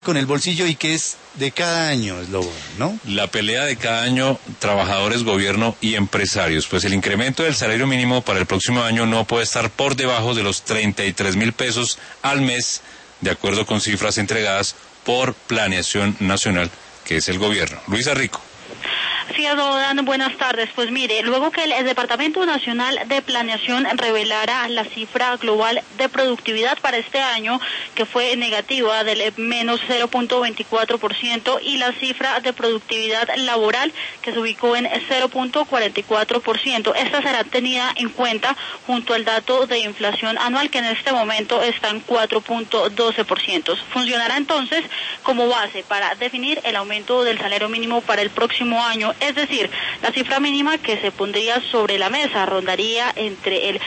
con el bolsillo y que es de cada año, es lo, ¿no? La pelea de cada año, trabajadores, gobierno y empresarios. Pues el incremento del salario mínimo para el próximo año no puede estar por debajo de los 33.000 pesos al mes, de acuerdo con cifras entregadas por Planeación Nacional, que es el gobierno. Luisa Rico. Sí, Dan, buenas tardes. Pues mire, luego que el Departamento Nacional de Planeación revelara la cifra global de productividad para este año, que fue negativa del menos 0.24%, y la cifra de productividad laboral, que se ubicó en 0.44%, esta será tenida en cuenta junto al dato de inflación anual, que en este momento está en 4.12%. Funcionará entonces como base para definir el aumento del salario mínimo para el próximo año. Es decir, la cifra mínima que se pondría sobre la mesa rondaría entre el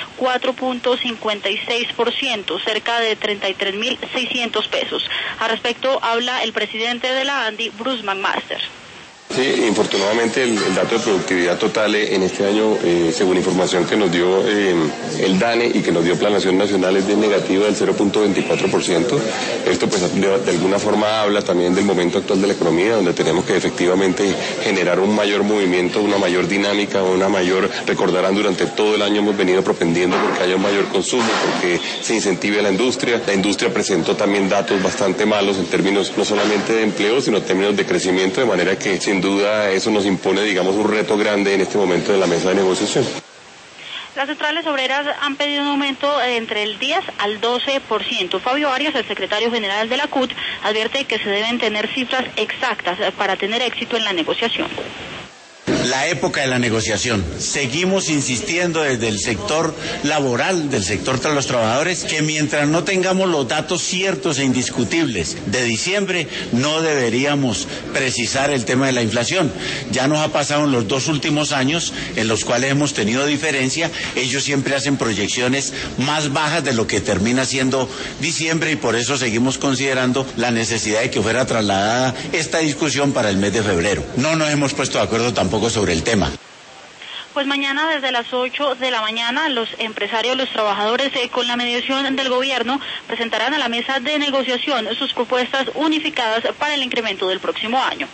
4.56%, cerca de 33.600 pesos. Al respecto habla el presidente de la ANDI, Bruce McMaster. Sí, infortunadamente el dato de productividad total en este año, según información que nos dio el DANE y que nos dio Planeación Nacional, es de negativa del 0.24%. Esto pues de alguna forma habla también del momento actual de la economía, donde tenemos que efectivamente generar un mayor movimiento, una mayor dinámica, recordarán, durante todo el año hemos venido propendiendo porque haya un mayor consumo, porque se incentive a la industria. La industria presentó también datos bastante malos en términos no solamente de empleo, sino en términos de crecimiento, de manera que sin duda eso nos impone, digamos, un reto grande en este momento de la mesa de negociación. Las centrales obreras han pedido un aumento entre el 10 al 12%. Fabio Arias, el secretario general de la CUT, advierte que se deben tener cifras exactas para tener éxito en la negociación. La época de la negociación. Seguimos insistiendo desde el sector laboral, del sector de los trabajadores, que mientras no tengamos los datos ciertos e indiscutibles de diciembre, no deberíamos precisar el tema de la inflación. Ya nos ha pasado en los 2 últimos años, en los cuales hemos tenido diferencia. Ellos siempre hacen proyecciones más bajas de lo que termina siendo diciembre, y por eso seguimos considerando la necesidad de que fuera trasladada esta discusión para el mes de febrero. No nos hemos puesto de acuerdo tampoco sobre el tema. Pues mañana desde las 8 de la mañana los empresarios, los trabajadores, con la mediación del gobierno, presentarán a la mesa de negociación sus propuestas unificadas para el incremento del próximo año.